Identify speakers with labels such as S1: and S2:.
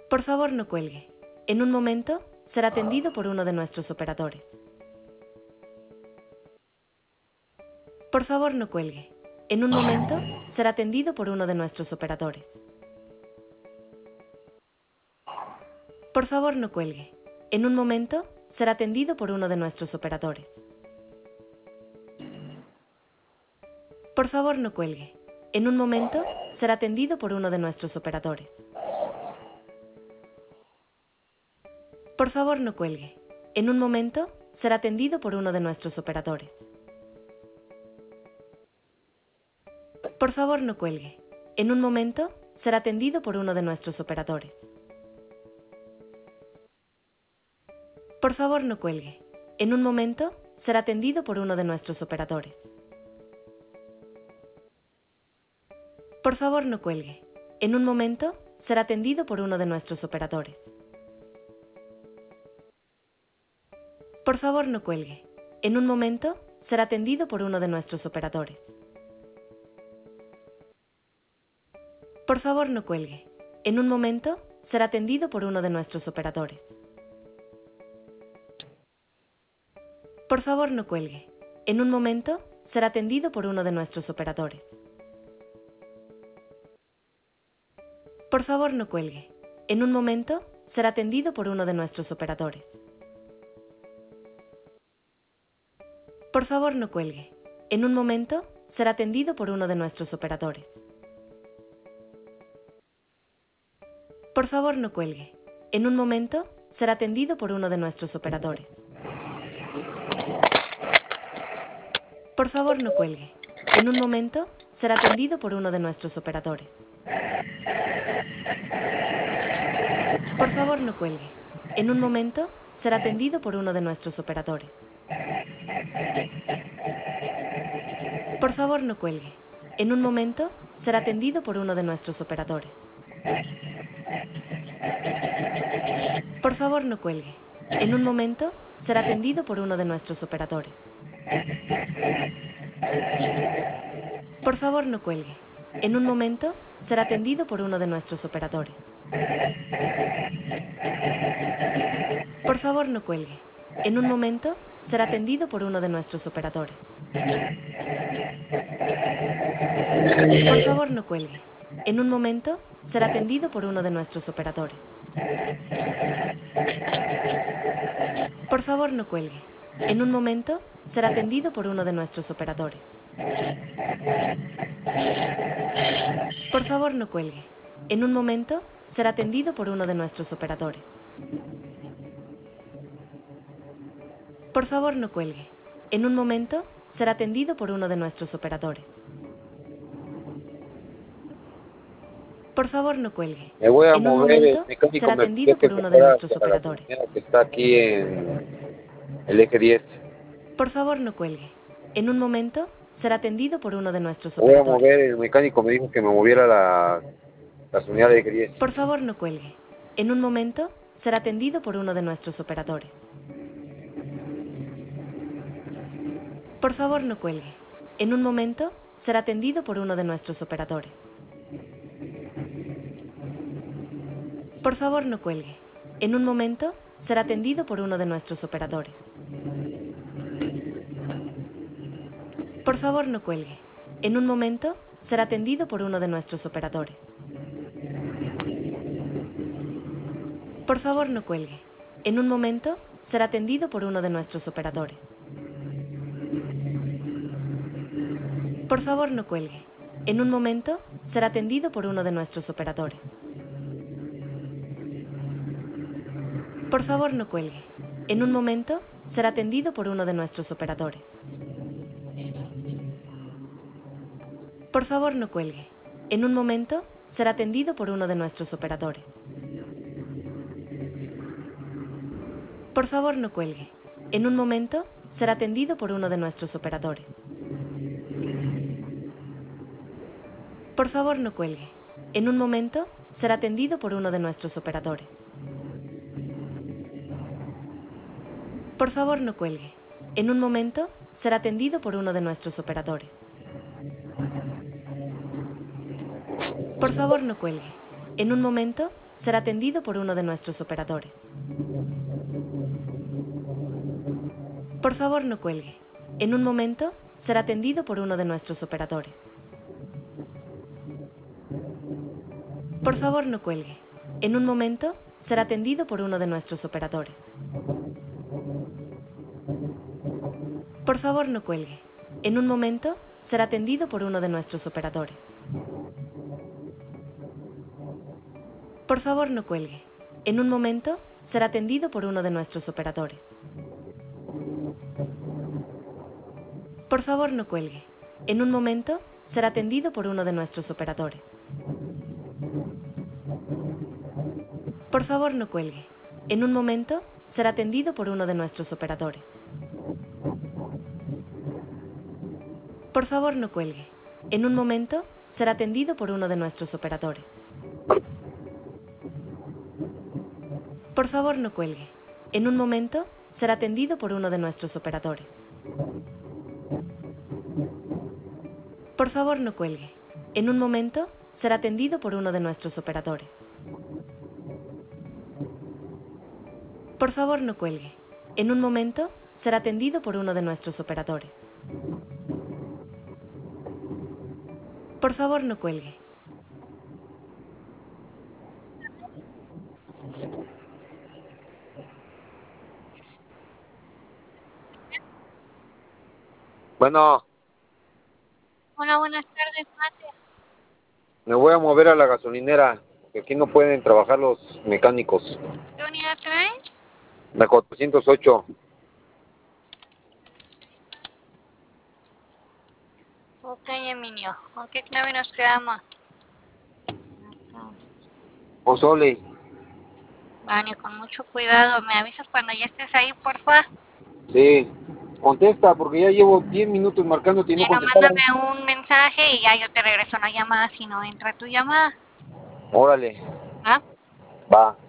S1: Por favor, no cuelgue. En un momento, será atendido por uno de nuestros operadores. Por favor, no cuelgue. En un momento, será atendido por uno de nuestros operadores. Por favor, no cuelgue. En un momento, será atendido por uno de nuestros operadores. Por favor, no cuelgue. En un momento, será atendido por uno de nuestros operadores. Por favor, no cuelgue. En un momento, será atendido por uno de nuestros operadores. Por favor, no cuelgue. En un momento, será atendido por uno de nuestros operadores. Por favor, no cuelgue. En un momento, será atendido por uno de nuestros operadores. Por favor, no cuelgue. En un momento, será atendido por uno de nuestros operadores. Por favor, no cuelgue. En un momento, será atendido por uno de nuestros operadores. Por favor, no cuelgue. En un momento, será atendido por uno de nuestros operadores. Por favor, no cuelgue. En un momento, será atendido por uno de nuestros operadores. Por favor, no cuelgue. En un momento, será atendido por uno de nuestros operadores. Por favor, no cuelgue. En un momento, será atendido por uno de nuestros operadores. Por favor, no cuelgue. En un momento, será atendido por uno de nuestros operadores. Por favor, no cuelgue. En un momento, será atendido por uno de nuestros operadores. Por favor, no cuelgue. En un momento, será atendido por uno de nuestros operadores. Por favor, no cuelgue. En un momento, será atendido por uno de nuestros operadores. Por favor, no cuelgue. En un momento, será atendido por uno de nuestros operadores. Por favor, no cuelgue. En un momento, será atendido por uno de nuestros operadores. Por favor, no cuelgue. En un momento, será atendido por uno de nuestros operadores. Por favor, no cuelgue. En un momento, será atendido por uno de nuestros operadores. Por favor, no cuelgue. En un momento, será atendido por uno de nuestros operadores. Por favor, no cuelgue. En un momento, será atendido por uno de nuestros operadores. Por favor, no cuelgue. En un momento, será atendido por uno de nuestros operadores. Por favor, no cuelgue.
S2: Me voy a
S1: En un
S2: mover, el
S1: momento,
S2: mecánico
S1: será
S2: me pidió
S1: atendido
S2: que
S1: por
S2: me
S1: uno de
S2: fuera
S1: nuestros
S2: hacia la
S1: operadores.
S2: gasolinera que está aquí en el eje 10.
S1: Por favor, no cuelgue. En un momento, será atendido por uno de nuestros
S2: Me voy a mover,
S1: operadores.
S2: el mecánico me dijo que me moviera a la gasolinera del eje 10.
S1: Por favor, no cuelgue. En un momento, será atendido por uno de nuestros operadores. Por favor, no cuelgue. En un momento, será atendido por uno de nuestros operadores. Por favor, no cuelgue. En un momento, será atendido por uno de nuestros operadores. Por favor, no cuelgue. En un momento, será atendido por uno de nuestros operadores. Por favor, no cuelgue. En un momento, será atendido por uno de nuestros operadores. Por favor, no cuelgue. En un momento, será atendido por uno de nuestros operadores. Por favor, no cuelgue. En un momento, será atendido por uno de nuestros operadores. Por favor, no cuelgue. En un momento, será atendido por uno de nuestros operadores. Por favor, no cuelgue. En un momento, será atendido por uno de nuestros operadores. Por favor, no cuelgue. En un momento, será atendido por uno de nuestros operadores. Por favor, no cuelgue. En un momento, será atendido por uno de nuestros operadores. Por favor, no cuelgue. En un momento, será atendido por uno de nuestros operadores. Por favor, no cuelgue. En un momento, será atendido por uno de nuestros operadores. Por favor, no cuelgue. En un momento, será atendido por uno de nuestros operadores. Por favor, no cuelgue. En un momento, será atendido por uno de nuestros operadores. Por favor, no cuelgue. En un momento, será atendido por uno de nuestros operadores. Por favor, no cuelgue. En un momento, será atendido por uno de nuestros operadores. Por favor, no cuelgue. En un momento, será atendido por uno de nuestros operadores. Por favor, no cuelgue. En un momento, será atendido por uno de nuestros operadores. Por favor, no cuelgue. En un momento, será atendido por uno de nuestros operadores. Por favor, no cuelgue. En un momento, será atendido por uno de nuestros operadores. Por favor, no cuelgue. En un momento, será atendido por uno de nuestros operadores. Por favor, no cuelgue.
S2: Bueno,
S3: Hola, buenas tardes, mate.
S2: me voy a mover a la gasolinera, porque aquí no pueden trabajar los mecánicos.
S3: ¿Qué unidad traes?
S2: La 408.
S3: Ok, Emilio. ¿Con qué clave nos quedamos?
S2: Pozole.
S3: Vale, con mucho cuidado. ¿Me avisas cuando ya estés ahí, porfa?
S2: Sí. Contesta, porque ya llevo 10 minutos marcándote y no
S3: Bueno,
S2: contestaron.
S3: mándame un mensaje y ya yo te regreso la llamada si no entra tu llamada.
S2: Órale.
S3: ¿Va?
S2: Va.